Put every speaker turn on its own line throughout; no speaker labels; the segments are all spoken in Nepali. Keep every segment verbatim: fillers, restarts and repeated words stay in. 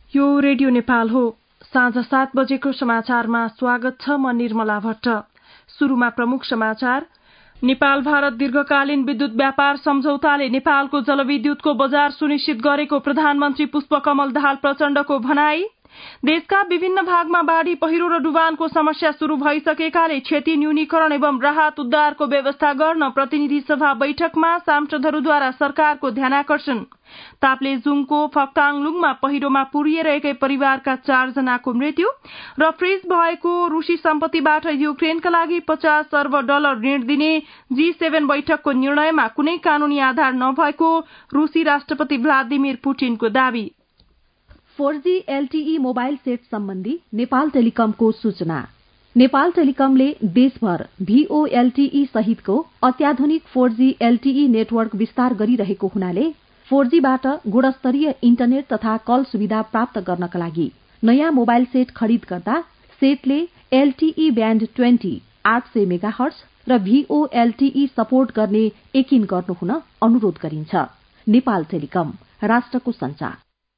यो रेडियो नेपाल हो। साँझ सात बजेको समाचारमा स्वागत छ। म निर्मला भट्ट। सुरुमा प्रमुख समाचार। नेपाल भारत दीर्घकालीन विद्युत व्यापार सम्झौताले नेपालको जलविद्युतको बजार सुनिश्चित गरेको प्रधानमन्त्री पुष्पकमल दाहाल प्रचण्डको भनाई। देशका विभिन्न भागमा बाढ़ी पहिरो र डुबानको समस्या शुरू भइसकेकाले क्षति न्यूनीकरण एवं राहत उद्धारको व्यवस्था गर्न प्रतिनिधि सभा बैठकमा सांसदहरूद्वारा सरकारको ध्यानाकर्षण। ताप्लेजुङको फक्ताङलुङमा पहिरोमा पुरिएर एकै परिवारका चार जनाको मृत्यु र फ्रिज भएको रूसी सम्पत्तिबाट युक्रेनका लागि पचास अर्ब डलर ऋण दिने जी सेभेन बैठकको निर्णयमा कुनै कानूनी आधार नभएको रूसी राष्ट्रपति भ्लादिमिर पुटिनको दावी।
Four G LTE mobile set सम्बन्धी नेपाल टेलिकमको सूचना। नेपाल टेलिकमले देशभर भीओएलटीई सहितको अत्याधुनिक फोर जी एलटीई नेटवर्क विस्तार गरिरहेको हुनाले फोर जी बाट गुणस्तरीय इन्टरनेट तथा कल सुविधा प्राप्त गर्नका लागि नयाँ मोबाइल सेट खरिद गर्दा सेटले एलटीई ब्यान्ड ट्वेन्टी आठ सय मेगाहर्ज र भीओएलटीई सपोर्ट गर्ने यकिन गर्नुहुन अनुरोध गरिन्छ। नेपाल टेलिकम, राष्ट्रको संचार।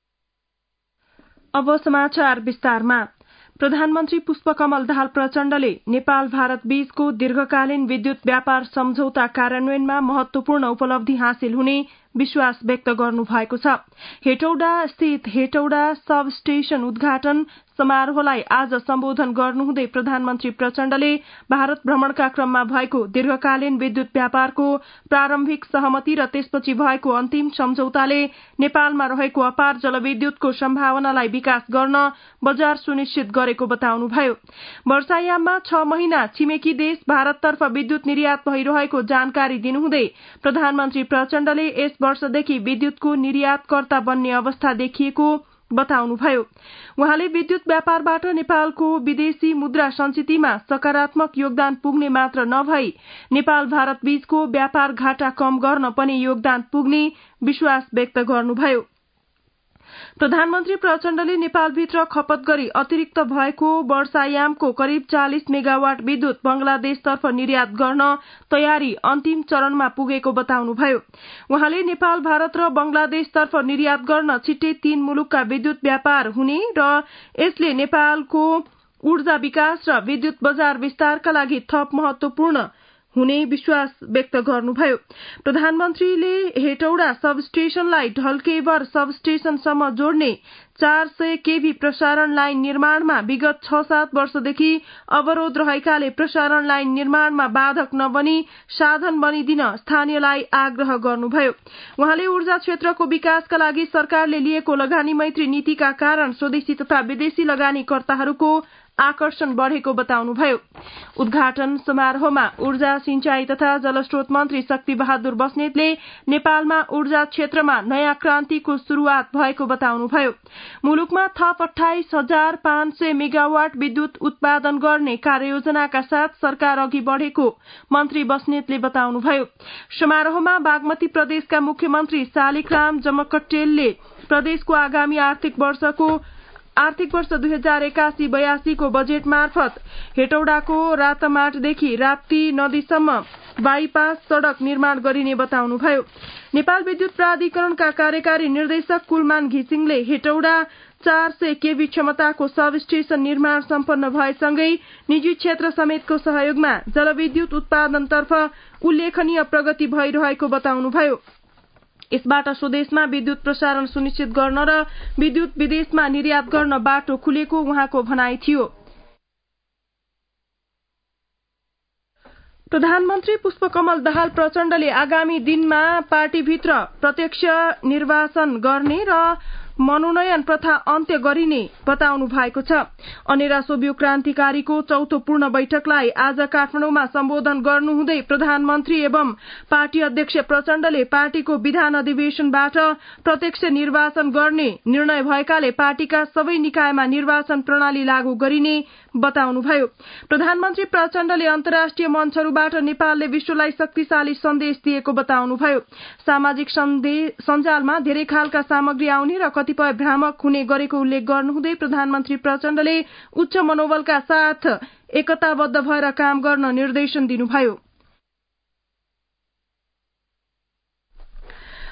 अब समाचार विस्तारमा। प्रधानमन्त्री पुष्पकमल दाहाल प्रचण्डले नेपाल भारत बीचको दीर्घकालीन विद्युत व्यापार सम्झौता कार्यान्वयनमा महत्वपूर्ण उपलब्धि हासिल हुने विश्वास व्यक्त गर्नु भएको छ। हेटौडा स्थित हेटौडा सब स्टेशन उद्घाटन समारोहलाई आज सम्बोधन गर्नुहुँदै प्रधानमन्त्री प्रचण्डले भारत भ्रमणका क्रममा भएको दीर्घकालीन विद्युत व्यापारको प्रारम्भिक सहमति र त्यसपछि भएको अन्तिम सम्झौताले नेपालमा रहेको अपार जलविद्युतको सम्भावनालाई विकास गर्न बजार सुनिश्चित गरेको बताउनुभयो। वर्षायाममा छ महिना छिमेकी देश भारततर्फ विद्युत निर्यात भइरहेको जानकारी दिनुहुँदै प्रधानमन्त्री प्रचण्डले यस वर्षदेखि विद्युतको निर्यातकर्ता बन्ने अवस्था देखिएको बताउनुभयो। उहाँले विद्युत व्यापारबाट नेपालको विदेशी मुद्रा संचितिमा सकारात्मक योगदान पुग्ने मात्र नभई नेपाल भारत बीचको व्यापार घाटा कम गर्न पनि योगदान पुग्ने विश्वास व्यक्त गर्नुभयो। प्रधानमन्त्री प्रचण्डले नेपालभित्र खपत गरी अतिरिक्त भएको वर्षायामको करिब चालिस मेगावाट विद्युत बंगलादेशतर्फ निर्यात गर्न तयारी अन्तिम चरणमा पुगेको बताउनुभयो। उहाँले नेपाल भारत र बंगलादेशतर्फ निर्यात गर्न छिट्टै तीन मुलुकका विद्युत व्यापार हुने र यसले नेपालको ऊर्जा विकास र विद्युत बजार विस्तारका लागि थप महत्वपूर्ण हुने विश्वास व्यक्त गर्नुभयो। प्रधानमन्त्रीले हेटौडा सब स्टेशनलाई ढल्केवर सब स्टेशनसम्म जोड्ने चार सय केभी प्रसारण लाइन निर्माणमा विगत छ सात वर्षदेखि अवरोध रहेकाले प्रसारण लाइन निर्माणमा बाधक नबनी साधन बनिदिन स्थानीयलाई आग्रह गर्नुभयो। उहाँले ऊर्जा क्षेत्रको विकासका लागि सरकारले लिएको लगानी मैत्री नीतिका कारण स्वदेशी तथा विदेशी लगानीकर्ताहरूको आकर्षण बढ़ेको बताउनुभयो। उद्घाटन समारोहमा ऊर्जा सिंचाई तथा जलस्रोत मन्त्री शक्ति बहादुर बस्नेतले नेपालमा ऊर्जा क्षेत्रमा नयाँ क्रान्तिको शुरूआत भएको बताउनुभयो। मुलुकमा थप अठाइस हजार पाँच सय मेगावाट विद्युत उत्पादन गर्ने कार्ययोजनाका साथ सरकार अघि बढ़ेको मन्त्री बस्नेतले बताउनुभयो। समारोहमा बागमती प्रदेशका मुख्यमन्त्री शालिग्राम जमकटेलले प्रदेशको आगामी आर्थिक वर्षको आर्थिक वर्ष दुई हजार एकासी बयासी को बजेट मार्फत हेटौडाको रातमाटदेखि राप्ती नदीसम्म बाईपास सड़क निर्माण गरिने बताउनुभयो। नेपाल विद्युत प्राधिकरणका कार्यकारी निर्देशक कुलमान घिसिङले हेटौडा चार सय केभी क्षमताको सब स्टेशन निर्माण सम्पन्न भएसँगै निजी क्षेत्र समेतको सहयोगमा जलविद्युत उत्पादनतर्फ उल्लेखनीय प्रगति भइरहेको बताउनुभयो। यसबाट स्वदेशमा विद्युत प्रसारण सुनिश्चित गर्न र विद्युत विदेशमा निर्यात गर्न बाटो खुलेको उहाँको भनाई थियो। प्रधानमन्त्री पुष्पकमल दाहाल प्रचण्डले आगामी दिनमा पार्टीभित्र प्रत्यक्ष निर्वाचन गर्ने र मनोनयन प्रथा अन्त्य गरिने बताउनु भएको छ। अनेरा सोभियो क्रान्तिकारीको चौथो पूर्ण बैठकलाई आज काठमाडौँमा सम्बोधन गर्नुहुँदै प्रधानमन्त्री एवं पार्टी अध्यक्ष प्रचण्डले पार्टीको विधान अधिवेशनबाट प्रत्यक्ष निर्वाचन गर्ने निर्णय भएकाले पार्टीका सबै निकायमा निर्वाचन प्रणाली लागू गरिने बताउनुभयो। प्रधानमन्त्री प्रचण्डले अन्तर्राष्ट्रिय मञ्चहरूबाट नेपालले विश्वलाई शक्तिशाली सन्देश दिएको बताउनुभयो। सामाजिक सञ्जालमा धेरै खालका सामग्री आउने र कतिपय भ्रामक हुने गरेको उल्लेख गर्नुहुँदै प्रधानमन्त्री प्रचण्डले उच्च मनोबलका साथ एकताबद्ध भएर काम गर्न निर्देशन दिनुभयो।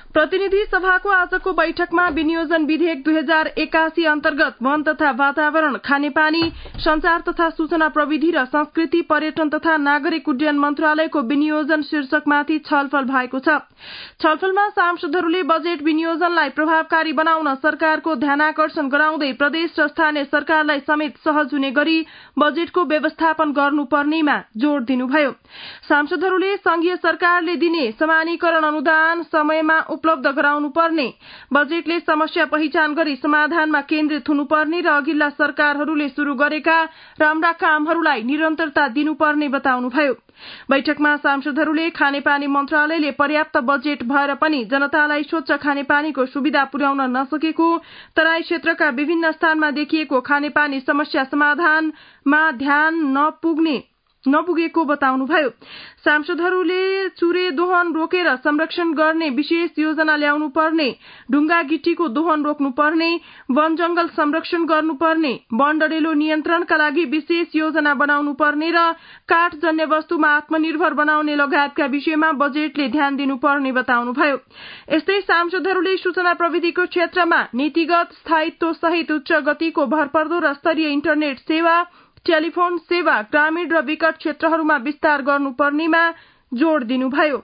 प्रतिनिधि सभाको आजको बैठकमा विनियोजन विधेयक दुई हजार एकासी अन्तर्गत वन तथा वातावरण, खानेपानी, संचार तथा सूचना प्रविधि र संस्कृति, पर्यटन तथा नागरिक उड्डयन मन्त्रालयको विनियोजन शीर्षकमाथि छलफल भएको छ। छलफलमा सांसदहरूले बजेट विनियोजनलाई प्रभावकारी बनाउन सरकारको ध्यानाकर्षण गराउँदै प्रदेश र स्थानीय सरकारलाई समेत सहज हुने गरी बजेटको व्यवस्थापन गर्नुपर्नेमा जोड़ दिनुभयो। सांसदहरूले संघीय सरकारले दिने समानीकरण अनुदान समयमा उपलब्ध गराउनु पर्ने, बजेटले समस्या पहिचान गरी समाधानमा केन्द्रित हुनुपर्ने र अघिल्ला सरकारहरूले शुरू गरेका राम्रा कामहरूलाई निरन्तरता दिनुपर्ने बताउनुभयो। बैठकमा सांसदहरूले खानेपानी मन्त्रालयले पर्याप्त बजेट भएर पनि जनतालाई स्वच्छ खानेपानीको सुविधा पुर्याउन नसकेको, तराई क्षेत्रका विभिन्न स्थानमा देखिएको खानेपानी समस्या समाधानमा ध्यान नपुग्ने नपुगेको बताउनुभयो। सांसदहरूले चुरे दोहन रोकेर संरक्षण गर्ने विशेष योजना ल्याउनु पर्ने, ढुङ्गा गिट्टीको दोहन रोक्नु पर्ने, वन जंगल संरक्षण गर्नुपर्ने, वन डढेलो नियन्त्रणका लागि विशेष योजना बनाउनु पर्ने र काठजन्य वस्तुमा आत्मनिर्भर बनाउने लगायतका विषयमा बजेटले ध्यान दिनुपर्ने बताउनुभयो। यस्तै सांसदहरूले सूचना प्रविधिको क्षेत्रमा नीतिगत स्थायित्व सहित उच्च गतिको भरपर्दो र स्तरीय इन्टरनेट सेवा, टेलिफोन सेवा ग्रामीण र विकट क्षेत्रहरूमा विस्तार गर्नुपर्नेमा जोड़ दिनुभयो।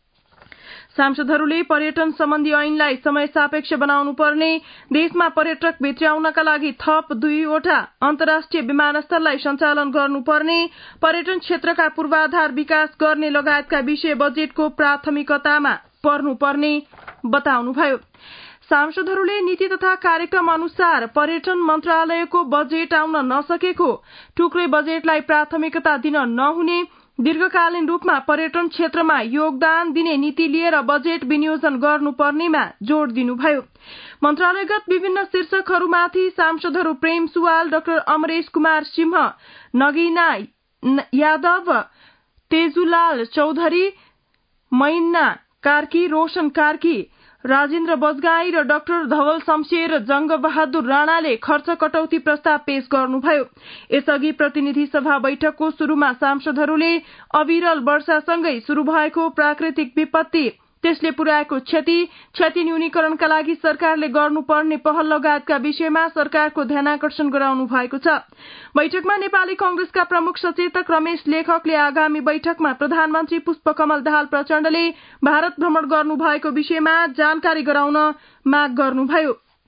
सांसदहरूले पर्यटन सम्बन्धी ऐनलाई समय सापेक्ष बनाउनु पर्ने, देशमा पर्यटक भित्र्याउनका लागि थप दुईवटा अन्तर्राष्ट्रिय विमानस्थललाई सञ्चालन गर्नुपर्ने, पर्यटन क्षेत्रका पूर्वाधार विकास गर्ने लगायतका विषय बजेटको प्राथमिकतामा पर्नुपर्ने बताउनुभयो। सांसदहरूले नीति तथा कार्यक्रम अनुसार पर्यटन मन्त्रालयको बजेट आउन नसकेको, टुक्रै बजेटलाई प्राथमिकता दिन नहुने, दीर्घकालीन रूपमा पर्यटन क्षेत्रमा योगदान दिने नीति लिएर बजेट विनियोजन गर्नुपर्नेमा जोड़ दिनुभयो। मन्त्रालयगत विभिन्न शीर्षकहरूमाथि सांसदहरू प्रेम सुवाल, डाक्टर अमरेश कुमार सिंह, नगीना यादव, तेजुलाल चौधरी, मैना कार्की, रोशन कार्की, राजेन्द्र बजगाई र डाक्टर धवल शमशेर र जंगबहादुर राणाले खर्च कटौती प्रस्ताव पेश गर्नुभयो। यसअघि प्रतिनिधि सभा बैठकको शुरूमा सांसदहरूले अविरल वर्षासँगै शुरू भएको प्राकृतिक विपत्ति, त्यसले पुर्याएको क्षति, क्षति न्यूनीकरणका लागि सरकारले गर्नुपर्ने पहल लगायतका विषयमा सरकारको ध्यानाकर्षण गराउनु भएको छ। बैठकमा नेपाली कांग्रेसका प्रमुख सचेतक रमेश लेखकले आगामी बैठकमा प्रधानमन्त्री पुष्पकमल दाहाल प्रचण्डले भारत भ्रमण गर्नु भएको विषयमा जानकारी गराउन माग गर्नुभयो।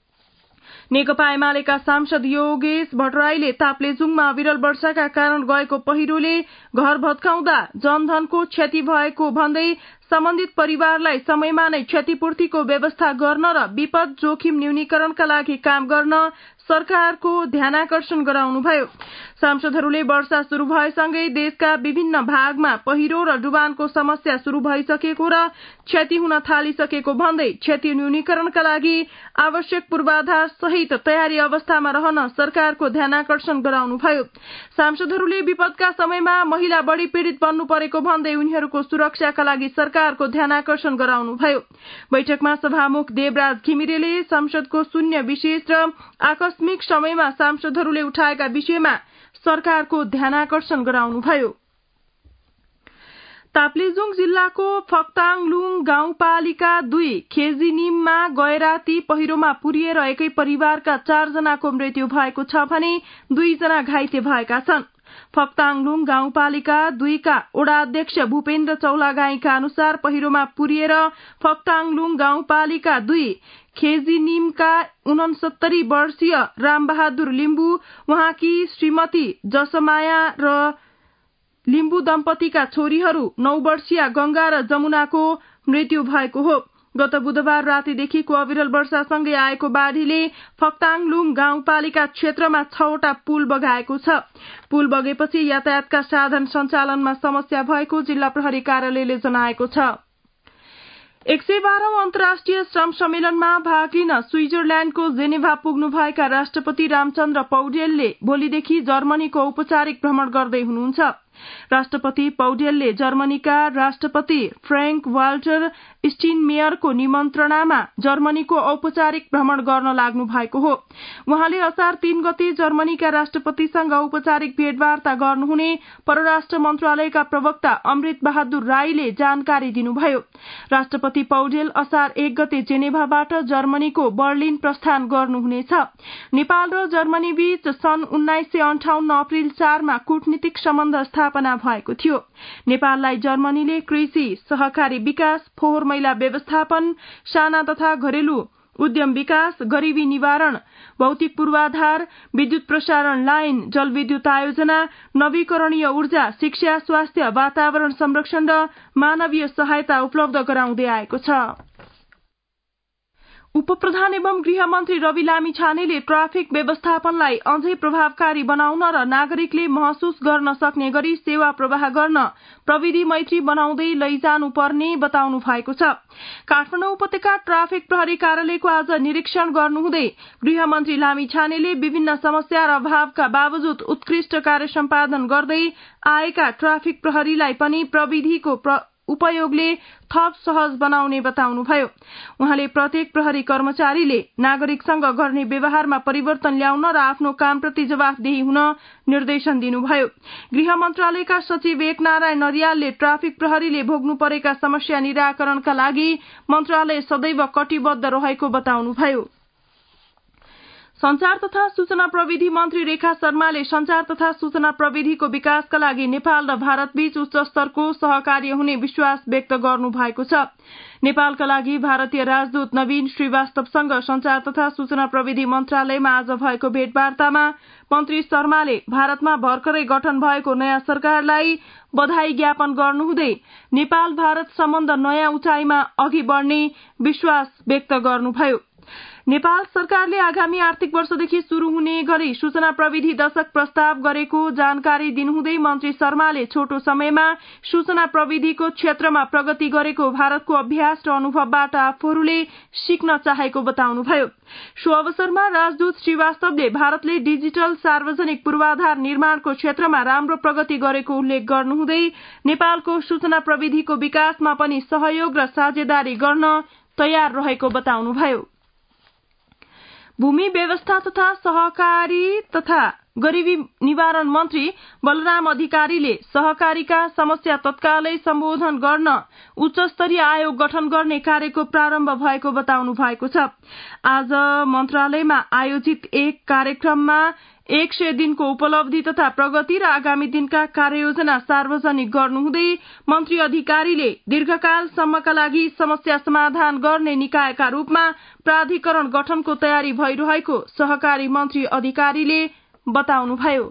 नेकपा एमालेका सांसद योगेश भट्टराईले ताप्लेजुङमा अविरल वर्षाका कारण गएको पहिरोले घर भत्काउँदा जनधनको क्षति भएको भन्दै सम्बन्धित परिवारलाई समयमा नै क्षतिपूर्तिको व्यवस्था गर्न र विपद जोखिम न्यूनीकरणका लागि काम गर्न सरकारको ध्यानाकर्षण गराउनुभयो। सांसदहरूले वर्षा शुरू भएसँगै देशका विभिन्न भागमा पहिरो र डुबानको समस्या शुरू भइसकेको र क्षति हुन थालिसकेको भन्दै क्षति न्यूनीकरणका लागि आवश्यक पूर्वाधार सहित तयारी अवस्थामा रहन सरकारको ध्यानाकर्षण गराउनुभयो। सांसदहरूले विपदका समयमा महिला बढ़ी पीड़ित बन्नु परेको भन्दै उनीहरूको सुरक्षाका लागि सरकारको ध्यानाकर्षण गराउनुभयो। बैठकमा सभामुख देवराज घिमिरेले संसदको शून्य विशेष र आकस्मिक समयमा सांसदहरूले उठाएका विषयमा सरकारको ध्यानाकर्षण गराउनुभयो। ताप्लेजुङ जिल्लाको फक्ताङलुङ गाउँपालिका दुई खेजीनिममा गएराती पहिरोमा पुरिएर एकै परिवारका चारजनाको मृत्यु भएको छ भने दुईजना घाइते भएका छन्। फक्ताङलुङ गाउँपालिका दुईका ओडाध्यक्ष भूपेन्द्र चौलागाईका अनुसार पहिरोमा पुरिएर फक्ताङलुङ गाउँपालिका दुई खेजीनिमका उनसत्तरी वर्षीय रामबहादुर लिम्बू, उहाँकी श्रीमती जसमाया र लिम्बू दम्पतिका छोरीहरू नौ वर्षीय गंगा र जमुनाको मृत्यु भएको हो। गत बुधबार रातिदेखिको अविरल वर्षासँगै आएको बाढ़ीले फक्ताङलुङ गाउँपालिका क्षेत्रमा छवटा पुल बगाएको छ। पुल बगेपछि यातायातका साधन सञ्चालनमा समस्या भएको जिल्ला प्रहरी कार्यालयले जनाएको छ। एक सय बाह्रौं अन्तर्राष्ट्रिय श्रम सम्मेलनमा भाग लिन स्विजरल्याण्डको जेनेभा पुग्नुभएका राष्ट्रपति रामचन्द्र पौडेलले भोलिदेखि जर्मनीको औपचारिक भ्रमण गर्दै हुनुहुन्छ। राष्ट्रपति पौडेलले जर्मनीका राष्ट्रपति फ्रेंक वाल्टर स्टिनमेयरको निमन्त्रणामा जर्मनीको औपचारिक भ्रमण गर्न लाग्नु भएको हो। उहाँले असार तीन गते जर्मनीका राष्ट्रपतिसँग औपचारिक भेटवार्ता गर्नुहुने परराष्ट्र मन्त्रालयका प्रवक्ता अमृत बहादुर राईले जानकारी दिनुभयो। राष्ट्रपति पौडेल असार एक गते जेनेभाबाट जर्मनीको बर्लिन प्रस्थान गर्नुहुनेछ। नेपाल र जर्मनी बीच सन् उन्नाइस सय अन्ठाउन्न अप्रेल चारमा कूटनीतिक सम्बन्ध स्थापना भएको थियो। नेपाललाई जर्मनीले कृषि, सहकारी विकास, फोहोर मैला व्यवस्थापन, साना तथा घरेलु उद्यम विकास, गरीबी निवारण, भौतिक पूर्वाधार, विद्युत प्रसारण लाइन, जलविद्युत आयोजना, नवीकरणीय ऊर्जा, शिक्षा, स्वास्थ्य, वातावरण संरक्षण र मानवीय सहायता उपलब्ध गराउँदै आएको छ। उपप्रधान एवं गृहमन्त्री रवि लामिछानेले ट्राफिक व्यवस्थापनलाई अझै प्रभावकारी बनाउन र नागरिकले महसुस गर्न सक्ने गरी सेवा प्रवाह गर्न प्रविधि मैत्री बनाउँदै लैजानु पर्ने बताउनु भएको छ। काठमाडौँ उपत्यका ट्राफिक प्रहरी कार्यालयको आज निरीक्षण गर्नुहुँदै गृहमन्त्री लामिछानेले विभिन्न समस्या र अभावका बावजुद उत्कृष्ट कार्य सम्पादन गर्दै आएका ट्राफिक प्रहरीलाई पनि प्रविधिको उपयोगले थप सहज बनाउने बताउनुभयो। उहाँले प्रत्येक प्रहरी कर्मचारीले नागरिकसँग गर्ने व्यवहारमा परिवर्तन ल्याउन र आफ्नो कामप्रति जवाफदेही हुन निर्देशन दिनुभयो। गृह मन्त्रालयका सचिव एक नारायण नरियालले ट्राफिक प्रहरीले भोग्नु परेका समस्या निराकरणका लागि मन्त्रालय सदैव कटिबद्ध रहेको बताउनुभयो। संचार तथा सूचना प्रविधि मन्त्री रेखा शर्माले संचार तथा सूचना प्रविधिको विकासका लागि नेपाल र भारतबीच उच्च स्तरको सहकार्य हुने विश्वास व्यक्त गर्नु भएको छ। नेपालका लागि भारतीय राजदूत नवीन श्रीवास्तवसँग संचार तथा सूचना प्रविधि मन्त्रालयमा आज भएको भेटवार्तामा मन्त्री शर्माले भारतमा भर्खरै गठन भएको नयाँ सरकारलाई बधाई ज्ञापन गर्नुहुँदै नेपाल भारत सम्बन्ध नयाँ उचाइमा अघि बढ्ने विश्वास व्यक्त गर्नुभयो। नेपाल सरकारले आगामी आर्थिक वर्षदेखि शुरू हुने गरी सूचना प्रविधि दशक प्रस्ताव गरेको जानकारी दिनुहुँदै मन्त्री शर्माले छोटो समयमा सूचना प्रविधिको क्षेत्रमा प्रगति गरेको भारतको अभ्यास र अनुभवबाट आफूहरूले सिक्न चाहेको बताउनुभयो। सो अवसरमा राजदूत श्रीवास्तवले भारतले डिजिटल सार्वजनिक पूर्वाधार निर्माणको क्षेत्रमा राम्रो प्रगति गरेको उल्लेख गर्नुहुँदै नेपालको सूचना प्रविधिको विकासमा पनि सहयोग र साझेदारी गर्न तयार रहेको बताउनुभयो। भूमि व्यवस्था तथा सहकारी तथा गरीबी निवारण मन्त्री बलराम अधिकारीले सहकारीका समस्या तत्कालै सम्बोधन गर्न उच्च स्तरीय आयोग गठन गर्ने कार्यको प्रारम्भ भएको बताउनु भएको छ। आज मन्त्रालयमा आयोजित एक कार्यक्रममा एक सय दिनको उपलब्धि तथा प्रगति र आगामी दिनका कार्ययोजना सार्वजनिक गर्नुहुँदै मन्त्री अधिकारीले दीर्घकालसम्मका लागि समस्या समाधान गर्ने निकायका रूपमा प्राधिकरण गठनको तयारी भइरहेको सहकारी मन्त्री अधिकारीले बताउनुभयो।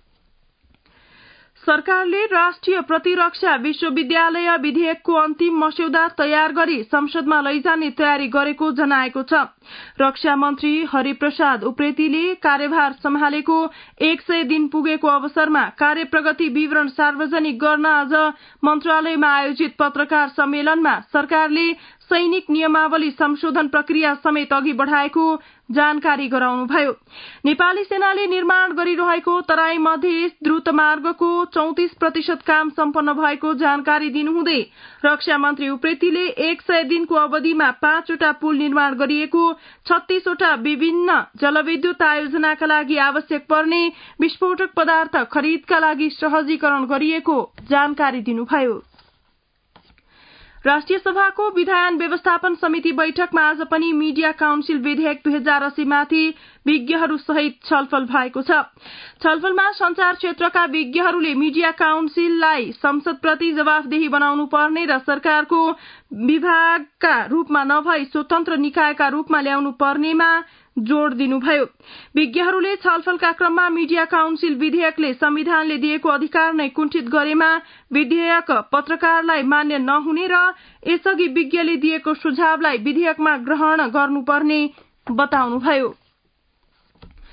सरकारले राष्ट्रिय प्रतिरक्षा विश्वविद्यालय विधेयकको अन्तिम मस्यौदा तयार गरी संसदमा लैजाने तयारी गरेको जनाएको छ। रक्षा मन्त्री हरिप्रसाद उप्रेतीले कार्यभार सम्हालेको एक सय दिन पुगेको अवसरमा कार्य प्रगति विवरण सार्वजनिक गर्न आज मन्त्रालयमा आयोजित पत्रकार सम्मेलनमा सरकारले सैनिक नियमावली संशोधन प्रक्रिया समेत अघि बढ़ाएको जानकारी गराउनुभयो। नेपाली सेनाले निर्माण गरिरहेको तराई मध्य द्रुत मार्गको चौतिस प्रतिशत काम सम्पन्न भएको जानकारी दिनुहुँदै रक्षा मन्त्री उप्रेतीले एक सय दिनको अवधिमा पाँचवटा पुल निर्माण गरिएको, छत्तीसवटा विभिन्न जलविद्युत आयोजनाका लागि आवश्यक पर्ने विस्फोटक पदार्थ खरिदका लागि सहजीकरण गरिएको जानकारी दिनुभयो। राष्ट्रिय सभाको विधायन व्यवस्थापन समिति बैठकमा आज पनि मीडिया काउन्सिल विधेयक दुई हजार अस्सी माथि विज्ञहरू सहित छलफल भएको छ। छलफलमा संचार क्षेत्रका विज्ञहरूले मीडिया काउन्सिललाई संसदप्रति जवाफदेही बनाउनु पर्ने र सरकारको विभागका रूपमा नभई स्वतन्त्र निकायका रूपमा ल्याउनु पर्नेमा जोड़ दिनुभयो। विज्ञहरूले छलफलका क्रममा मीडिया काउन्सिल विधेयकले संविधानले दिएको अधिकार नै कुण्ठित गरेमा विधेयक पत्रकारलाई मान्य नहुने र यसअघि विज्ञले दिएको सुझावलाई विधेयकमा ग्रहण गर्नुपर्ने बताउनुभयो।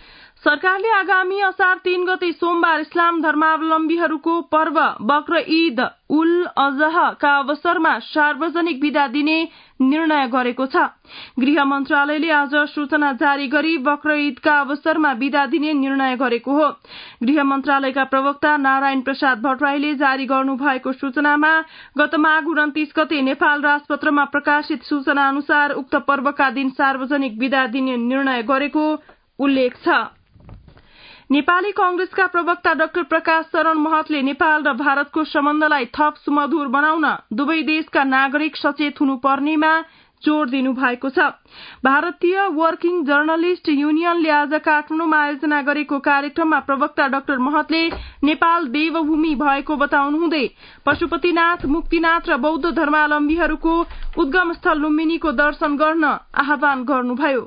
सरकारले आगामी असार तीन गते सोमबार इस्लाम धर्मावलम्बीहरूको पर्व बक्र ईद उल अजहका अवसरमा सार्वजनिक बिदा दिने निर्णय गरेको छ। गृह मन्त्रालयले आज सूचना जारी गरी बक्र ईदका अवसरमा बिदा दिने निर्णय गरेको हो। गृह मन्त्रालयका प्रवक्ता नारायण प्रसाद भट्टराईले जारी गर्नुभएको सूचनामा गत माघ उन्तीस गते नेपाल राजपत्रमा प्रकाशित सूचना अनुसार उक्त पर्वका दिन सार्वजनिक बिदा दिने निर्णय गरेको उल्लेख छ। नेपाली कांग्रेसका प्रवक्ता डाक्टर प्रकाश शरण महतले नेपाल र भारतको सम्बन्धलाई थप सुमधुर बनाउन दुवै देशका नागरिक सचेत हुनुपर्नेमा जोड़ दिनु भएको छ। भारतीय वर्किङ जर्नलिस्ट युनियनले आज काठमाडौँमा आयोजना गरेको कार्यक्रममा प्रवक्ता डाक्टर महतले नेपाल देवभूमि भएको बताउनुहुँदै पशुपतिनाथ, मुक्तिनाथ र बौद्ध धर्मावलम्बीहरूको उद्गम स्थल लुम्बिनीको दर्शन गर्न आह्वान गर्नुभयो।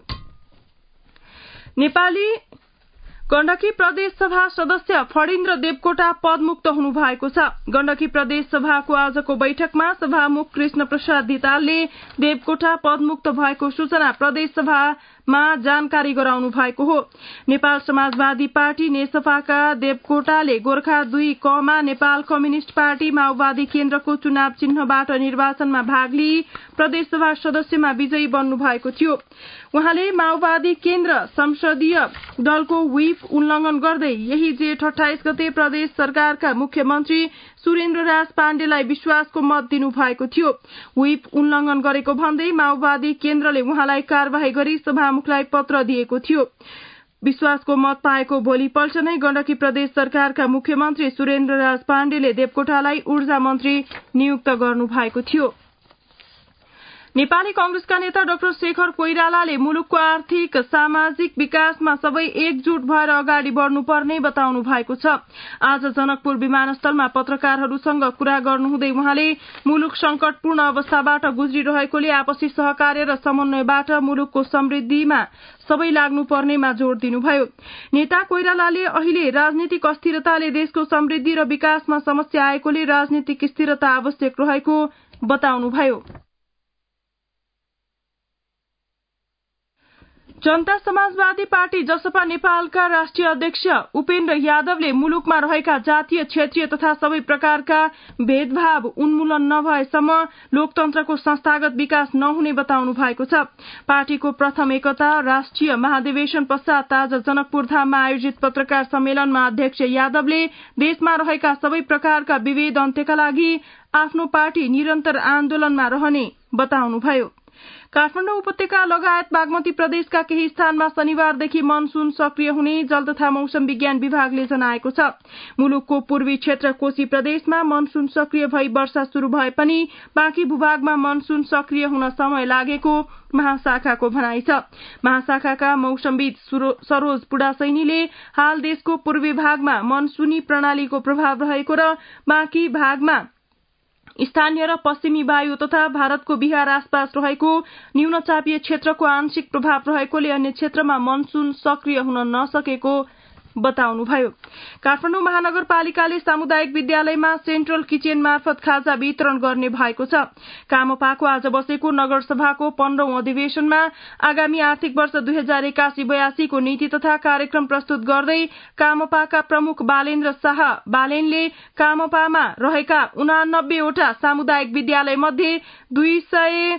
नेपाली गण्डकी प्रदेश सभा सदस्य फणिन्द्र देवकोटा पदमुक्त हुनु भएको छ। गण्डकी प्रदेश सभाको आजको बैठकमा सभामुख कृष्ण प्रसाद धितालले देवकोटा पदमुक्त भएको सूचना प्रदेश सभामा जानकारी गराउनु भएको हो। नेपाल समाजवादी पार्टी नेसपाका देवकोटाले गोर्खा दुई कमा नेपाल कम्युनिष्ट पार्टी माओवादी केन्द्रको चुनाव चिन्हबाट निर्वाचनमा भाग लिई प्रदेश सभा सदस्यमा विजयी बन्नु भएको थियो। उहाँले माओवादी केन्द्र संसदीय दलको व्हिप उल्लंघन गर्दै यही जेठ अठाइस गते प्रदेश सरकारका मुख्यमन्त्री सुरेन्द्र राज पाण्डेलाई विश्वासको मत दिनु भएको थियो। व्हिप उल्लंघन गरेको भन्दै माओवादी केन्द्रले उहाँलाई कार्यवाही गरी सभामुखलाई पत्र दिएको थियो। विश्वासको मत पाएको भोलिपल्ट नै गण्डकी प्रदेश सरकारका मुख्यमन्त्री सुरेन्द्र राज पाण्डेले देवकोटालाई ऊर्जा मन्त्री नियुक्त गर्नु भएको थियो। नेपाली कांग्रेसका नेता डाक्टर शेखर कोइरालाले मुलुकको आर्थिक सामाजिक विकासमा सबै एकजुट भएर अगाडि बढ्नुपर्ने बताउनु भएको छ। आज जनकपुर विमानस्थलमा पत्रकारहरूसँग कुरा गर्नुहुँदै उहाँले मुलुक संकटपूर्ण अवस्थाबाट गुज्रिरहेकोले आपसी सहकार्य र समन्वयबाट मुलुकको समृद्धिमा सबै लाग्नुपर्नेमा जोड़ दिनुभयो। नेता कोइरालाले अहिले राजनीतिक अस्थिरताले देशको समृद्धि र विकासमा समस्या आएकोले राजनीतिक स्थिरता आवश्यक रहेको बताउनुभयो। जनता समाजवादी पार्टी जसपा नेपालका राष्ट्रिय अध्यक्ष उपेन्द्र यादवले मुलुकमा रहेका जातीय, क्षेत्रीय तथा सबै प्रकारका भेदभाव उन्मूलन नभएसम्म लोकतन्त्रको संस्थागत विकास नहुने बताउनु भएको छ। पार्टीको प्रथम एकता राष्ट्रिय महाधिवेशन पश्चात आज जनकपुर धाममा आयोजित पत्रकार सम्मेलनमा अध्यक्ष यादवले देशमा रहेका सबै प्रकारका विभेद अन्त्यका लागि आफ्नो पार्टी निरन्तर आन्दोलनमा रहने बताउनुभयो। काठमाडौँ उपत्यका लगायत बागमती प्रदेशका केही स्थानमा शनिबारदेखि मनसून सक्रिय हुने जल तथा मौसम विज्ञान विभागले जनाएको छ। मुलुकको पूर्वी क्षेत्र कोशी प्रदेशमा मनसून सक्रिय भई वर्षा शुरू भए पनि बाँकी भूभागमा मनसून सक्रिय हुन समय लागेको महाशाखाको भनाइ छ। महाशाखाका मौसमविद सरोज पुडासैनीले हाल देशको पूर्वी भागमा मनसूनी प्रणालीको प्रभाव रहेको र बाँकी भागमा स्थानीय र पश्चिमी वायु तथा भारतको बिहार आसपास रहेको न्यूनचापीय क्षेत्रको आंशिक प्रभाव रहेकोले अन्य क्षेत्रमा मनसून सक्रिय हुन नसकेको बताउनुभयो। काठमाडौँ महानगरपालिकाले सामुदायिक विद्यालयमा सेन्ट्रल किचन मार्फत खाजा वितरण गर्ने भएको छ। कामपाको आज बसेको नगरसभाको पन्ध्रौं अधिवेशनमा आगामी आर्थिक वर्ष दुई हजार एकासी बयासी को नीति तथा कार्यक्रम प्रस्तुत गर्दै कामपाका प्रमुख बालेन्द्र शाह बालेनले कामपामा रहेका उनानब्बेवटा सामुदायिक विद्यालय मध्ये दुई सय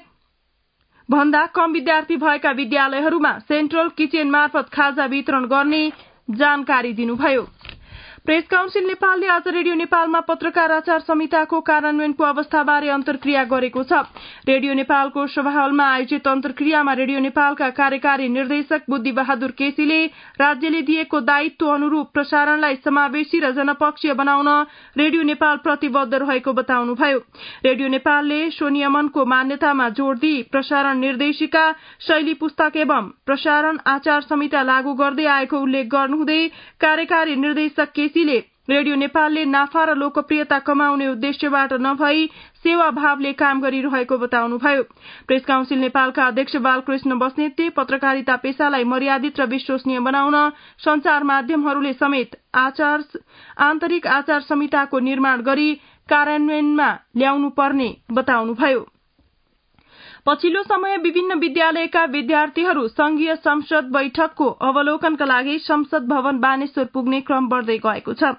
भन्दा कम विद्यार्थी भएका विद्यालयहरूमा सेन्ट्रल किचन मार्फत खाजा वितरण गर्ने जानकारी दिनुभयो। प्रेस काउन्सिल नेपालले आज रेडियो नेपालमा पत्रकार आचार संहिताको कार्यान्वयनको अवस्थाबारे अन्तर्क्रिया गरेको छ। रेडियो नेपालको सभाहलमा आयोजित अन्तर्क्रियामा रेडियो नेपालका कार्यकारी निर्देशक बुद्धि बहादुर केसीले राज्यले दिएको दायित्व अनुरूप प्रसारणलाई समावेशी र जनपक्षीय बनाउन रेडियो नेपाल प्रतिबद्ध रहेको बताउनुभयो। रेडियो नेपालले स्वनियमनको मान्यतामा जोड़ दिई प्रसारण निर्देशिका, शैली पुस्तक एवं प्रसारण आचार संहिता लागू गर्दै आएको उल्लेख गर्नुहुँदै कार्यकारी निर्देशक केसी रेडियो नेपालले नाफा र लोकप्रियता कमाउने उद्देश्यबाट नभई सेवा भावले काम गरिरहेको बताउनुभयो। प्रेस काउन्सिल नेपालका अध्यक्ष बालकृष्ण बस्नेतले पत्रकारिता पेशालाई मर्यादित र विश्वसनीय बनाउन संचार माध्यमहरूले समेत आचार आन्तरिक आचार संहिताको निर्माण गरी कार्यान्वयनमा ल्याउनु पर्ने बताउनुभयो। पछिल्लो समय विभिन्न विद्यालयका विद्यार्थीहरू संघीय संसद बैठकको अवलोकनका लागि संसद भवन बानेश्वर पुग्ने क्रम बढ्दै गएको छ।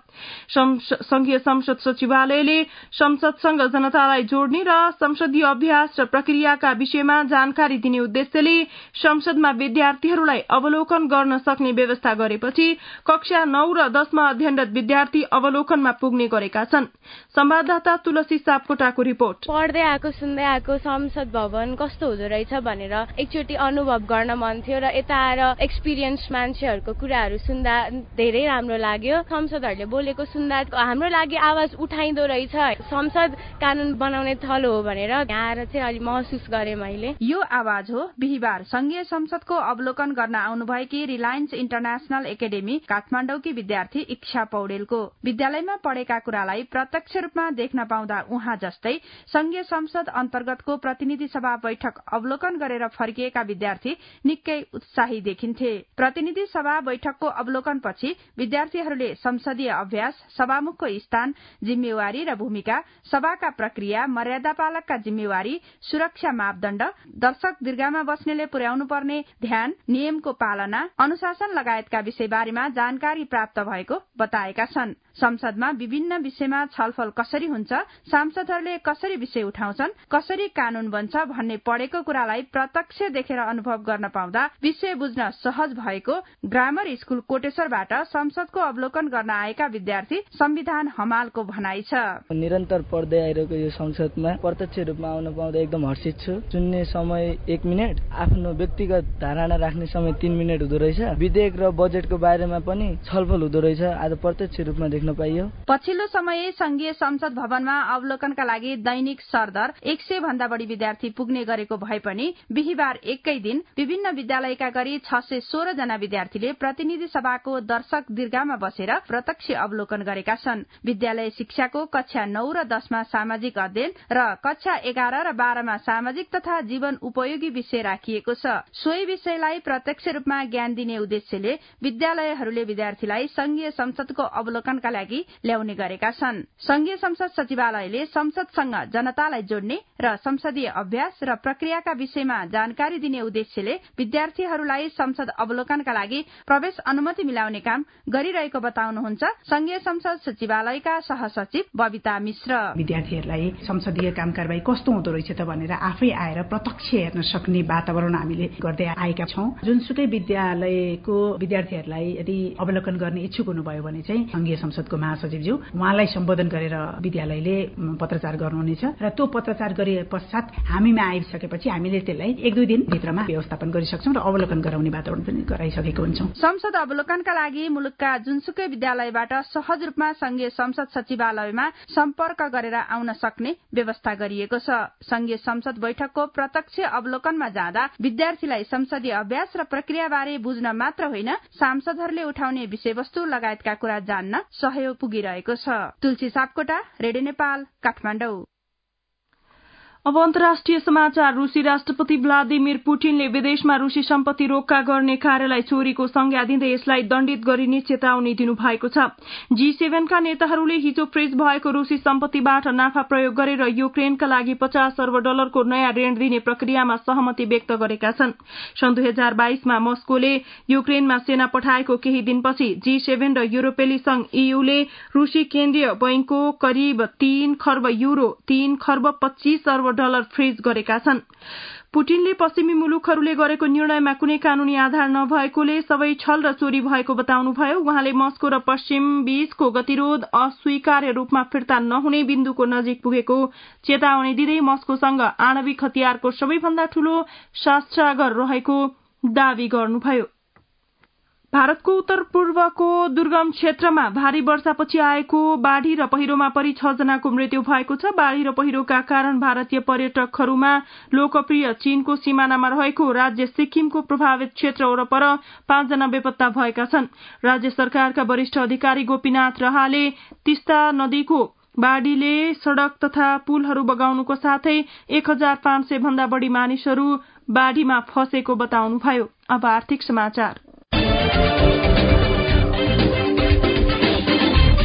संघीय संसद सचिवालयले संसदसँग जनतालाई जोड्ने र संसदीय अभ्यास र प्रक्रियाका विषयमा जानकारी दिने उद्देश्यले संसदमा विद्यार्थीहरूलाई अवलोकन गर्न सक्ने व्यवस्था गरेपछि कक्षा नौ र दशमा अध्ययनरत विद्यार्थी अवलोकनमा पुग्ने गरेका छन्। संवाददाता तुलसी सापकोटाको रिपोर्ट।
पढ्दै आएको सुन्दै आएको संसद भवन कस्तो हुँदो रहेछ भनेर एकचोटि अनुभव गर्न मन थियो र यता आएर एक्सपिरियन्स मान्छेहरूको कुराहरू सुन्दा धेरै राम्रो लाग्यो। संसदहरूले बोलेको सुन्दा हाम्रो लागि आवाज उठाइदो रहेछ। संसद कानून बनाउने थलो हो भनेर यहाँ आएर चाहिँ अलि महसुस गरेँ मैले।
यो आवाज हो बिहिबार संघीय संसदको अवलोकन गर्न आउनुभएकी रिलायन्स इन्टरनेशनल एकाडेमी काठमाडौँकी विद्यार्थी इच्छा पौडेलको। विद्यालयमा पढेका कुरालाई प्रत्यक्ष रूपमा देख्न पाउँदा उहाँ जस्तै संघीय संसद अन्तर्गतको प्रतिनिधि सभा बैठक अवलोकन गरेर फर्किएका विद्यार्थी निकै उत्साही देखिन्थे। प्रतिनिधि सभा बैठकको अवलोकनपछि विद्यार्थीहरूले संसदीय अभ्यास, सभामुखको स्थान, जिम्मेवारी र भूमिका, सभाका प्रक्रिया, मर्यादा पालकका जिम्मेवारी, सुरक्षा मापदण्ड, दर्शक दीर्घामा बस्नेले पुर्याउनु पर्ने ध्यान, नियमको पालना, अनुशासन लगायतका विषयबारेमा जानकारी प्राप्त भएको बताएका छन्। संसदमा विभिन्न विषयमा छलफल कसरी हुन्छ, सांसदहरूले कसरी विषय उठाउँछन्, कसरी कानून बन्छ भन्ने पढेको कुरालाई प्रत्यक्ष देखेर अनुभव गर्न पाउँदा विषय बुझ्न सहज भएको ग्रामर स्कूल कोटेश्वरबाट संसदको अवलोकन गर्न आएका विद्यार्थी संविधान हमालको भनाइ छ।
निरन्तर पढ्दै आइरहेको यो संसदमा प्रत्यक्ष रूपमा आउन पाउँदा एकदम हर्षित छु। सुन्ने समय एक मिनट, आफ्नो व्यक्तिगत धारणा राख्ने समय तीन मिनट हुँदो रहेछ। विधेयक र बजेटको बारेमा पनि छलफल हुँदो रहेछ। आज प्रत्यक्ष रूपमा देख्न पाइयो।
पछिल्लो समय संघीय संसद भवनमा अवलोकनका लागि दैनिक सरदर एक सय भन्दा बढी विद्यार्थी पुग्ने गरेको भए पनि बिहिबार एकै दिन विभिन्न विद्यालयका गरी छ सय सोह्र जना विद्यार्थीले प्रतिनिधि सभाको दर्शक दीर्घामा बसेर प्रत्यक्ष अवलोकन गरेका छन्। विद्यालय शिक्षाको कक्षा नौ र दशमा सामाजिक अध्ययन र कक्षा एघार र बाह्रमा सामाजिक तथा जीवन उपयोगी विषय राखिएको छ। सोही विषयलाई प्रत्यक्ष रूपमा ज्ञान दिने उद्देश्यले विद्यालयहरूले विद्यार्थीलाई संघीय संसदको अवलोकनका लागि ल्याउने गरेका छन्। संघीय संसद सचिवालयले संसदसँग जनतालाई जोड्ने र संसदीय अभ्यास र प्रक्रियाका विषयमा जानकारी दिने उद्देश्यले विद्यार्थीहरूलाई संसद अवलोकनका लागि प्रवेश अनुमति मिलाउने काम गरिरहेको बताउनुहुन्छ संघीय संसद सचिवालयका सहसचिव बबिता मिश्र।
विद्यार्थीहरूलाई संसदीय काम कारबाही कस्तो हुँदो रहेछ त भनेर आफै आएर प्रत्यक्ष हेर्न सक्ने वातावरण हामीले गर्दै आएका छौं। जुनसुकै विद्यालयको विद्यार्थीहरूलाई यदि अवलोकन गर्ने इच्छुक हुनुभयो भने चाहिँ संघीय संसदको महासचिवज्यू उहाँलाई सम्बोधन गरेर विद्यालयले पत्रचार गर्नुहुनेछ र त्यो पत्रचार गरे पश्चात हामीमा आइसकेपछि हामीले त्यसलाई एक दुई दिन भित्रमा व्यवस्थापन गरिसक्छौं र अवलोकन गराउने वातावरण पनि गराइसकेको हुन्छौं।
संसद अवलोकनका लागि मुलुकका जुनसुकै विद्यालयबाट सहज रूपमा संघीय संसद सचिवालयमा सम्पर्क गरेर आउन सक्ने व्यवस्था गरिएको छ। संघीय संसद बैठकको प्रत्यक्ष अवलोकनमा जाँदा विद्यार्थीलाई संसदीय अभ्यास र प्रक्रियाबारे बुझ्न मात्र होइन, सांसदहरूले उठाउने विषयवस्तु लगायतका कुरा जान्न सहयोग पुगिरहेको छ। तुलसी सापकोटा, रेडियो नेपाल, काठमाडौँ।
अब अन्तर्राष्ट्रिय समाचार। रूसी राष्ट्रपति भ्लादिमिर पुटिनले विदेशमा रूसी सम्पत्ति रोक्का गर्ने कार्यलाई चोरीको संज्ञा दिँदै यसलाई दण्डित गरिने चेतावनी दिनुभएको छ। जी सेभेनका नेताहरूले हिजो फ्रिज भएको रूसी सम्पत्तिबाट नाफा प्रयोग गरेर युक्रेनका लागि पचास अर्ब डलरको नयाँ ऋण दिने प्रक्रियामा सहमति व्यक्त गरेका छन्। सन् दुई हजार बाइसमा मस्कोले युक्रेनमा सेना पठाएको केही दिनपछि जी सेभेन र युरोपेली संघ ईयूले रूसी केन्द्रीय बैंकको करिब तीन खर्ब युरो तीन खर्ब पच्चीस अर्ब डलर फ्रिज गरेका छन्। पुटिनले पश्चिमी मुलुकहरूले गरेको निर्णयमा कुनै कानूनी आधार नभएकोले सबै छल र चोरी भएको बताउनुभयो। उहाँले मस्को र पश्चिम बीचको गतिरोध अस्वीकार्य रूपमा फिर्ता नहुने बिन्दुको नजिक पुगेको चेतावनी दिँदै मस्कोसँग आणविक हतियारको सबैभन्दा ठूलो शस्त्रागार रहेको दावी गर्नुभयो। भारतको उत्तर पूर्वको दुर्गम क्षेत्रमा भारी वर्षापछि आएको बाढ़ी र पहिरोमा परि छ जनाको मृत्यु भएको छ। बाढ़ी र पहिरोका कारण भारतीय पर्यटकहरूमा लोकप्रिय चीनको सिमानामा रहेको राज्य सिक्किमको प्रभावित क्षेत्र वरपर पाँचजना बेपत्ता भएका छन्। राज्य सरकारका वरिष्ठ अधिकारी गोपीनाथ राहाले तिस्ता नदीको बाढ़ीले सड़क तथा पुलहरू बगाउनुको साथै एक हजार पाँच सय भन्दा बढ़ी मानिसहरू बाढ़ीमा फँसेको बताउनुभयो। अब आर्थिक समाचार।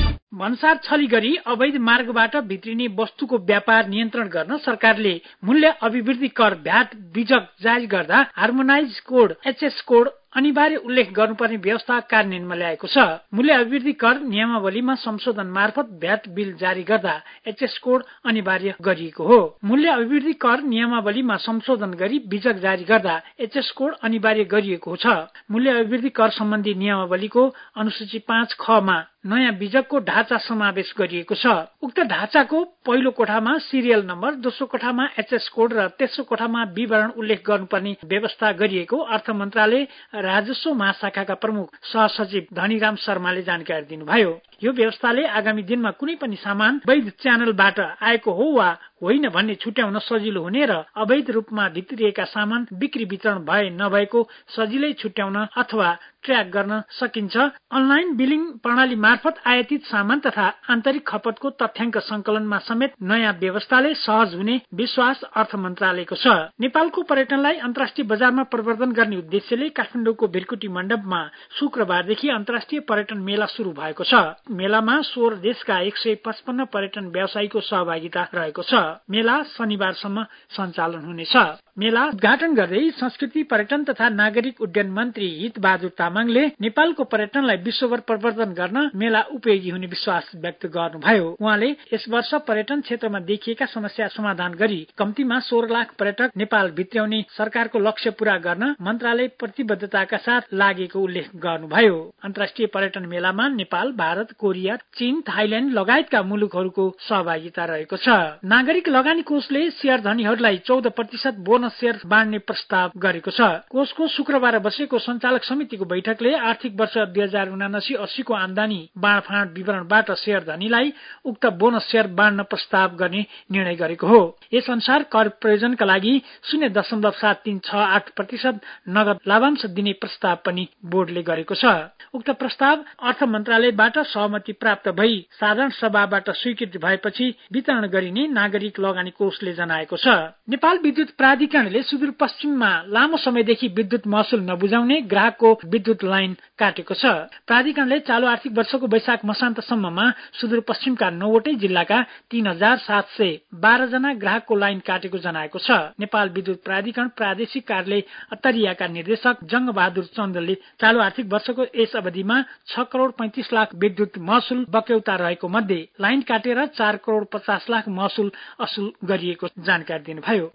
भन्सार छली गरी अवैध मार्गबाट भित्रिने वस्तुको व्यापार नियन्त्रण गर्न सरकारले मूल्य अभिवृद्धि कर भ्याट बीजक जारी गर्दा हार्मोनाइज कोड एचएस कोड अनिवार्य उल्लेख गर्नुपर्ने व्यवस्था कार्यान्वयनमा ल्याएको छ। मूल्य अभिवृद्धि कर नियमावलीमा संशोधन मार्फत भ्याट बिल जारी गर्दा एचएस कोड अनिवार्य गरिएको हो। मूल्य अभिवृद्धि कर नियमावलीमा संशोधन गरी बीजक जारी गर्दा एचएस कोड अनिवार्य गरिएको छ। मूल्य अभिवृद्धि कर सम्बन्धी नियमावलीको अनुसूची पाँच खमा नयाँ बीजकको ढाँचा समावेश गरिएको छ। उक्त ढाँचाको पहिलो कोठामा सिरियल नम्बर, दोस्रो कोठामा एचएस कोड र तेस्रो कोठामा विवरण उल्लेख गर्नुपर्ने व्यवस्था गरिएको अर्थ मन्त्रालय राजस्व महाशाखाका प्रमुख सहसचिव धनीराम शर्माले जानकारी दिनुभयो। यो व्यवस्थाले आगामी दिनमा कुनै पनि सामान वैध च्यानलबाट आएको हो वा होइन भन्ने छुट्याउन सजिलो हुने र अवैध रूपमा भित्रिएका सामान बिक्री वितरण भए नभएको सजिलै छुट्याउन अथवा ट्र्याक गर्न सकिन्छ। अनलाइन बिलिङ प्रणाली मार्फत आयातित सामान तथा आन्तरिक खपतको तथ्याङ्क संकलनमा समेत नयाँ व्यवस्थाले सहज हुने विश्वास अर्थ मन्त्रालयको छ। नेपालको पर्यटनलाई अन्तर्राष्ट्रिय बजारमा प्रवर्धन गर्ने उद्देश्यले काठमाडौँको भिरकुटी मण्डपमा शुक्रबारदेखि अन्तर्राष्ट्रिय पर्यटन मेला शुरू भएको छ। मेलामा सोह्र देशका एक सय पचपन्न पर्यटन व्यवसायीको सहभागिता रहेको छ। मेला शनिबारसम्म सञ्चालन हुनेछ। मेला उद्घाटन गर्दै संस्कृति पर्यटन तथा नागरिक उड्डयन मन्त्री हितबहादुर तामाङले नेपालको पर्यटनलाई विश्वभर प्रवर्धन गर्न मेला उपयोगी हुने विश्वास व्यक्त गर्नुभयो। उहाँले यस वर्ष पर्यटन क्षेत्रमा देखिएका समस्या समाधान गरी कम्तीमा सोह्र लाख पर्यटक नेपाल भित्र्याउने सरकारको लक्ष्य पूरा गर्न मन्त्रालय प्रतिबद्धताका साथ लागेको उल्लेख गर्नुभयो। अन्तर्राष्ट्रिय पर्यटन मेलामा नेपाल, भारत, कोरिया, चीन, थाइल्याण्ड लगायतका मुलुकहरूको सहभागिता रहेको छ। नागरिक लगानी कोषले शेयर धनीहरूलाई चौध प्रतिशत बोनस शेयर बाँड्ने प्रस्ताव गरेको छ। कोषको शुक्रबार बसेको सञ्चालक समितिको बैठकले आर्थिक वर्ष दुई हजार उनासी अस्सीको आमदानी बाँडफाँड विवरणबाट शेयर धनीलाई उक्त बोनस शेयर बाँड्न प्रस्ताव गर्ने निर्णय गरेको हो। यस अनुसार कर प्रयोजनका लागि शून्य दशमलव सात तीन छ आठ प्रतिशत नगद लाभांश दिने प्रस्ताव पनि बोर्डले गरेको छ। उक्त प्रस्ताव अर्थ मन्त्रालयबाट सहमति प्राप्त भई साधारण सभाबाट स्वीकृति भएपछि वितरण गरिने नागरिक लगानी कोषले जनाएको छ। नेपाल विद्युत प्राधिकरणले सुदूरपश्चिममा लामो समयदेखि विद्युत महसुल नबुझाउने ग्राहकको विद्युत लाइन काटेको छ। प्राधिकरणले चालू आर्थिक वर्षको वैशाख मसान्तसम्ममा सुदूरपश्चिमका नौवटै जिल्लाका तीन हजार सात सय बाह्र जना ग्राहकको लाइन काटेको जनाएको छ। नेपाल विद्युत प्राधिकरण प्रादेशिक कार्यालय अत्तरियाका निर्देशक जंग बहादुर चन्दले चालू आर्थिक वर्षको यस अवधिमा छ करोड़ पैंतिस लाख विद्युत महसुल बक्यौता रहेको मध्ये लाइन काटेर चार करोड़ पचास लाख महसुल असुल गरिएको जानकारी दिनुभयो।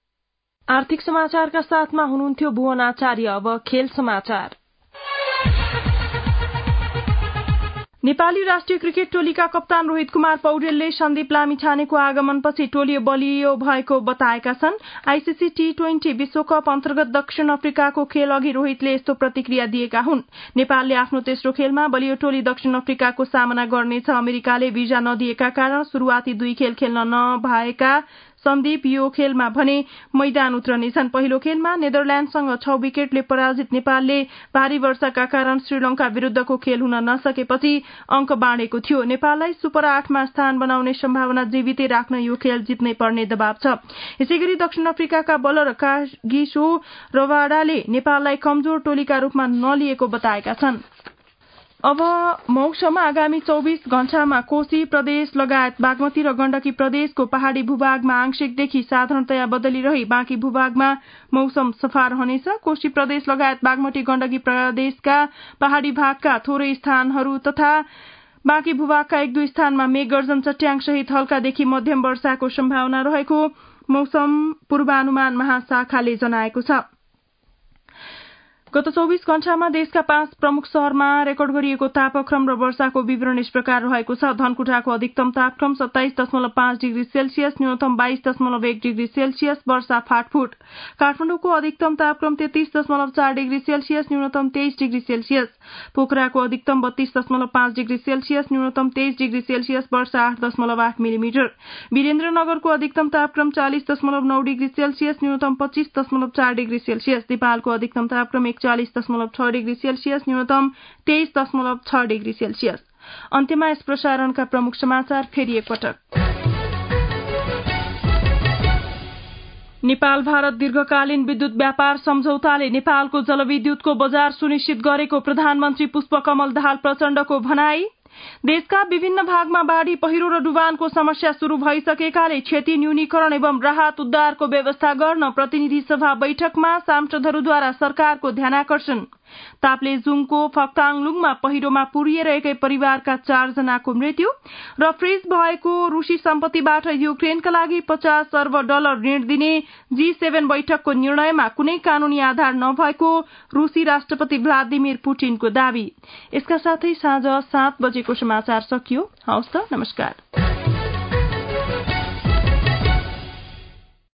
आर्थिक समाचारका साथमा हुनुहुन्थ्यो भुवन आचार्य। अब खेल समाचार। नेपाली राष्ट्रिय क्रिकेट टोलीका कप्तान रोहित कुमार पौडेलले सन्दीप लामिछानेको आगमनपछि टोली बलियो भएको बताएका छन्। आईसीसी टी ट्वेन्टी विश्वकप अन्तर्गत दक्षिण अफ्रिकाको खेल अघि रोहितले यस्तो प्रतिक्रिया दिएका हुन्। नेपालले आफ्नो तेस्रो खेलमा बलियो टोली दक्षिण अफ्रिकाको सामना गर्नेछ। अमेरिकाले भिजा नदिएका कारण शुरूआती दुई खेल खेल्न नभएका सन्दीप यो खेलमा भने मैदान उत्रनेछन्। पहिलो खेलमा नेदरल्याण्डसँग छ विकेटले पराजित नेपालले भारी वर्षाका कारण श्रीलंका विरूद्धको खेल हुन नसकेपछि अंक बाँडेको थियो। नेपाललाई सुपर आठमा स्थान बनाउने सम्भावना जीवितै राख्न यो खेल जित्नै पर्ने दबाव छ। यसैगरी दक्षिण अफ्रिकाका बलर कागिसो रबाडाले नेपाललाई कमजोर टोलीका रूपमा नलिएको बताएका छन्। अब मौसम। आगामी चौबीस घण्टामा कोशी प्रदेश लगायत बागमती र गण्डकी प्रदेशको पहाड़ी भूभागमा आंशिकदेखि साधारणतया बदली रही बाँकी भूभागमा मौसम सफा रहनेछ। कोशी प्रदेश लगायत बागमती गण्डकी प्रदेशका पहाड़ी भागका थोरै स्थानहरू तथा बाँकी भूभागका एक दुई स्थानमा मेघगर्जन चट्याङ सहित हल्कादेखि मध्यम वर्षाको सम्भावना रहेको मौसम पूर्वानुमान महाशाखाले जनाएको छ। गत चौबीस घण्टामा देशका पाँच प्रमुख शहरमा रेकर्ड गरिएको तापक्रम र वर्षाको विवरण यस प्रकार रहेको छ। धनकुटाको अधिकतम तापक्रम सत्ताइस दशमलव पाँच डिग्री सेल्सियस, न्यूनतम बाइस दशमलव एक डिग्री सेल्सियस, वर्षा फाटफुट। काठमाडौँको अधिकतम तापक्रम तेत्तीस दशमलव चार डिग्री सेल्सियस, न्यूनतम तेइस डिग्री सेल्सियस। पोखराको अधिकतम बत्तीस दशमलव पाँच डिग्री सेल्सियस, न्यूनतम तेइस डिग्री सेल्सियस, वर्षा आठ दशमलव आठ मिलिमिटर। वीरेन्द्रनगरको अधिकतम तापक्रम चालिस दशमलव नौ डिग्री सेल्सियस, न्यूनतम पच्चीस दशमलव चार डिग्री सेल्सियस। नेपालको अधिकतम तापक्रम चालीस दशमलव छ डिग्री सेल्सियस, न्यूनतम तेइस दशमलव छ डिग्री सेल्सियस। अन्त्यमा यस प्रसारणका प्रमुख समाचार फेरि एकपटक। नेपाल भारत दीर्घकालीन विद्युत व्यापार सम्झौताले नेपालको जलविद्युतको बजार सुनिश्चित गरेको प्रधानमन्त्री पुष्पकमल दाहाल प्रचण्डको भनाई। देशका विभिन्न भागमा बाढ़ी पहिरो र डुबानको समस्या शुरू भइसकेकाले क्षति न्यूनीकरण एवं राहत उद्धारको व्यवस्था गर्न प्रतिनिधि सभा बैठकमा सांसदहरूद्वारा सरकारको ध्यानाकर्षण। ताप्लेजुङको फक्ताङलुङमा पहिरोमा पुरिएर एकै परिवारका चार जनाको मृत्यु र फ्रिज भएको रूसी सम्पत्तिबाट युक्रेनका लागि पचास अर्ब डलर ऋण दिने जी सेभेन बैठकको निर्णयमा कुनै कानूनी आधार नभएको रूसी राष्ट्रपति भ्लादिमिर पुटिनको दावी। यसका साथै साँझ सात बजेको समाचार सकियो। हवस् त, नमस्कार।